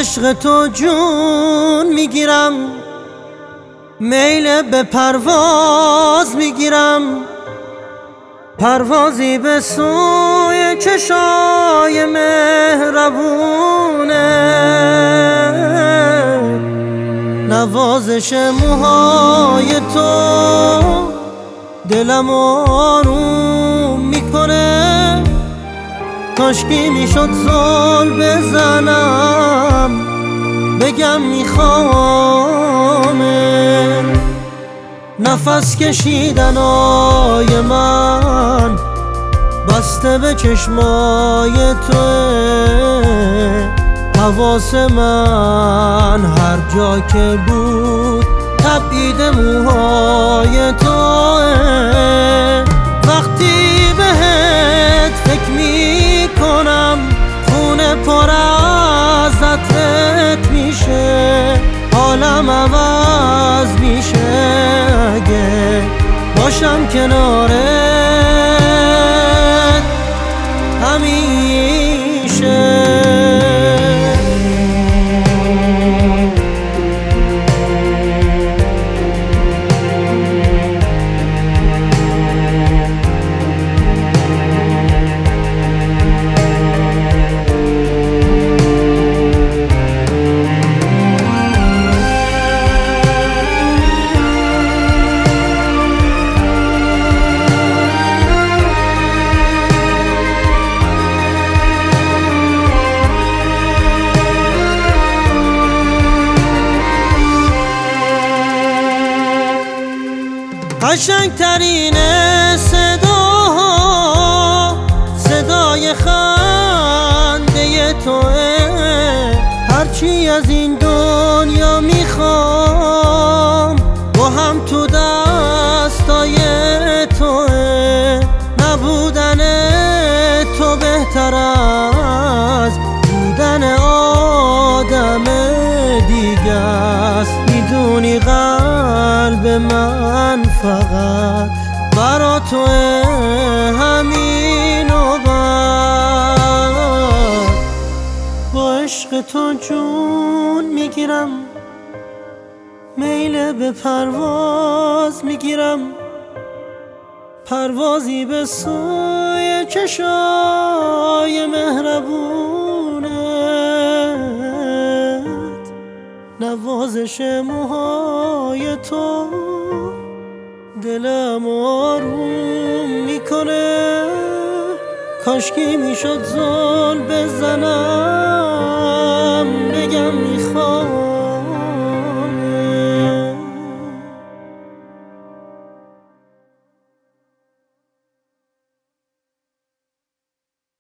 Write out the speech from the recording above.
عشق تو جون میگیرم، میل به پرواز میگیرم، پروازی به سوی چشای مهربونه، نوازش موهای تو دلم آروم میکنه. کاشکی میشد زل بزنم بگم میخوامه، نفس کشیدنای من بسته به چشمای توه، حواس من هر جا که بود تبعید موهای توه. وقتی بهت فکر میکنم خونه پر از عطرت میشه، حالم عوض میشه اگه باشم کنارت همیشه. قشنگترین صداها صدای خنده توه، هرچی از این دنیا میخوام با هم تو دستای توه. نبودن تو بهتر از بودن آدم دیگه است. میدونی قلب من فقط برا توه، همین و بس. با عشق تو جون میگیرم، میل به پرواز میگیرم، پروازی به سوی چشای مهربونت، نوازش موهای تو دلم آروم میکنه. کاشکی میشد زل بزنم بگم میخوام